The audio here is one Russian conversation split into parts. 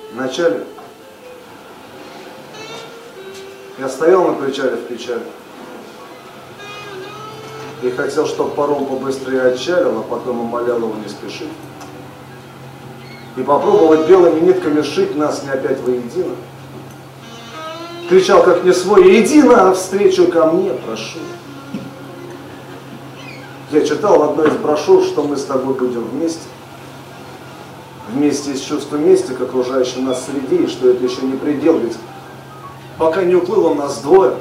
Вначале я стоял на причале в печали и хотел, чтобы паром побыстрее отчалил, а потом умолял его не спешить. И попробовать белыми нитками сшить нас не опять воедино. Кричал как не свой: иди навстречу ко мне, прошу. Я читал в одной из брошюр, что мы с тобой будем вместе. Вместе с чувством мести к окружающей нас среде, и что это еще не предел, ведь пока не уплыло нас двое,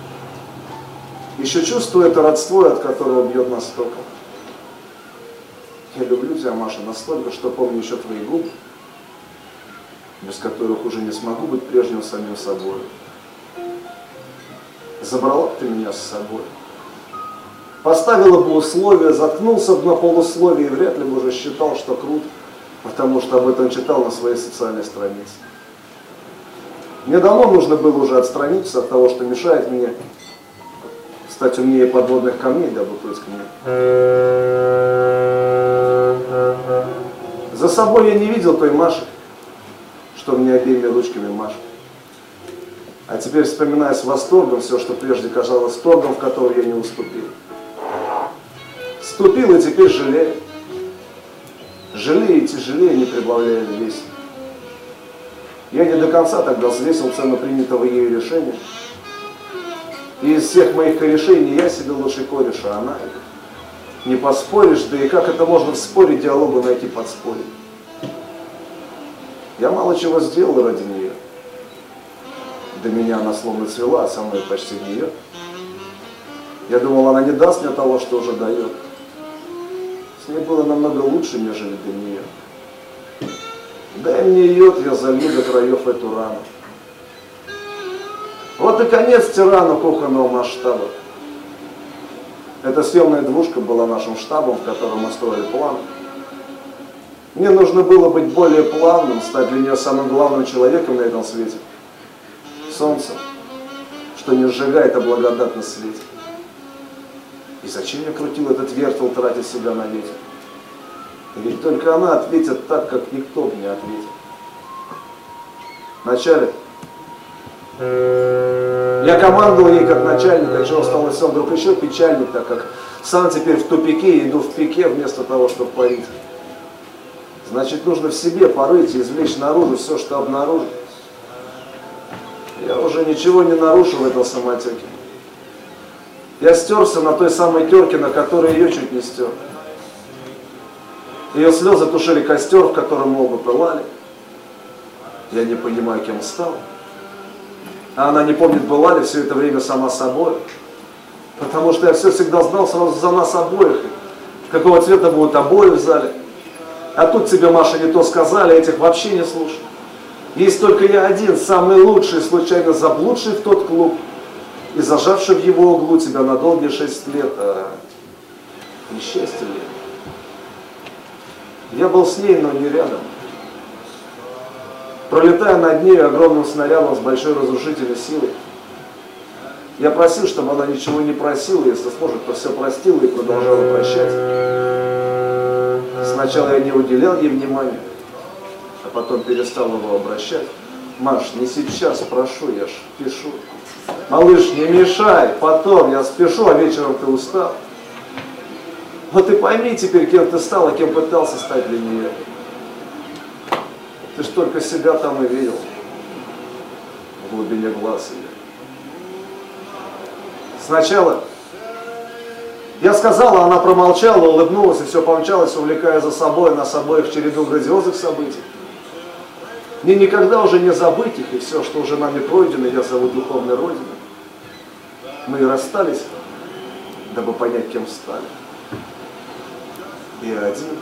еще чувствую это родство, от которого бьет нас током. Я люблю тебя, Маша, настолько, что помню еще твои губы, без которых уже не смогу быть прежним самим собой. Забрала бы ты меня с собой. Поставила бы условия, заткнулся бы на полусловие и вряд ли бы уже считал, что круто, потому что об этом читал на своей социальной странице. Мне давно нужно было уже отстраниться от того, что мешает мне стать умнее подводных камней, дабы плыть к ним. За собой я не видел той Маши, что мне обеими ручками машет. А теперь вспоминаю с восторгом все, что прежде казалось торгом, в который я не уступил. Ступил и теперь жалею. Жалею и тяжелее, не прибавляя весе. Я не до конца тогда взвесил цену принятого ею решения. И из всех моих корешений я себе лучший кореш, а она не поспоришь, да и как это можно в споре диалогу найти подспорье. Я мало чего сделал ради нее. До меня она словно цвела, а со мной почти нее. Я думал, она не даст мне того, что уже дает. С ней было намного лучше, нежели до нее. Дай мне йод, я залью до краев эту рану. Вот и конец тирану кухонного масштаба. Эта съемная двушка была нашим штабом, в котором мы строили план. Мне нужно было быть более плавным, стать для нее самым главным человеком на этом свете. Солнцем, что не сжигает, а благодатно светит. И зачем я крутил этот вертел, тратя себя на ветер? Ведь только она ответит так, как никто бы не ответил. Вначале я командовал ей как начальник, а чего стало все вдруг еще печальней, так как сам теперь в тупике и иду в пике вместо того, чтобы парить. Значит, нужно в себе порыть и извлечь наружу все, что обнаружил. Я уже ничего не нарушил в этом самотеке. Я стерся на той самой терке, на которой ее чуть не стер. Ее слезы тушили костер, в котором мы оба пылали. Я не понимаю, кем стал. А она не помнит, была ли все это время сама собой. Потому что я все всегда знал сразу за нас обоих. Какого цвета будут обои в зале. А тут тебе, Маша, не то сказали, этих вообще не слушай. Есть только я один, самый лучший, случайно заблудший в тот клуб и зажавший в его углу тебя на долгие 6 лет. А несчастье ли? Я был с ней, но не рядом. Пролетая над ней огромным снарядом с большой разрушительной силой, я просил, чтобы она ничего не просила, если сможет, то все простила и продолжала прощать. Сначала я не уделял ей внимания, а потом перестал его обращать. Маш, не сейчас, прошу, я ж пишу. Малыш, не мешай, потом я спешу, а вечером ты устал. Вот и пойми теперь, кем ты стал, а кем пытался стать для нее. Ты ж только себя там и видел, в глубине глаз ее. Сначала я сказала, она промолчала, улыбнулась и все помчалась, увлекая за собой, нас обоих в череду грандиозных событий. Мне никогда уже не забыть их, и все, что уже нами пройдено, я зову духовной родиной. Мы и расстались, дабы понять, кем стали. Я один,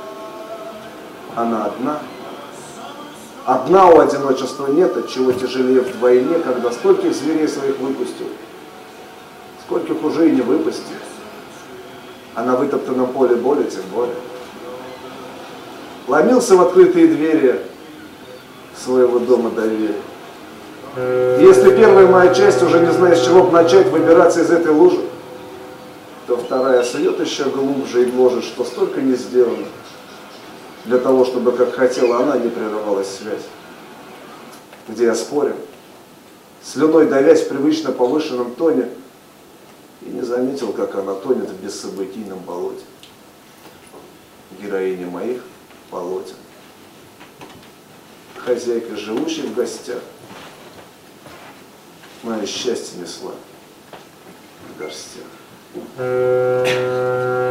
она одна. Одна у одиночества нет, отчего тяжелее вдвойне, когда стольких зверей своих выпустил, скольких уже и не выпустил. А на вытоптанном поле боли тем более. Ломился в открытые двери своего дома доверия. Если первая моя часть уже не знает, с чего бы начать выбираться из этой лужи, то вторая сует еще глубже и гложет, что столько не сделано для того, чтобы, как хотела она, не прерывалась связь. где я спорил, слюной давясь в привычно повышенном тоне, и не заметил, как она тонет в бессобытийном болоте. Героиня моих полотен. Хозяйка, живущая в гостях, мое счастье несла в горстях.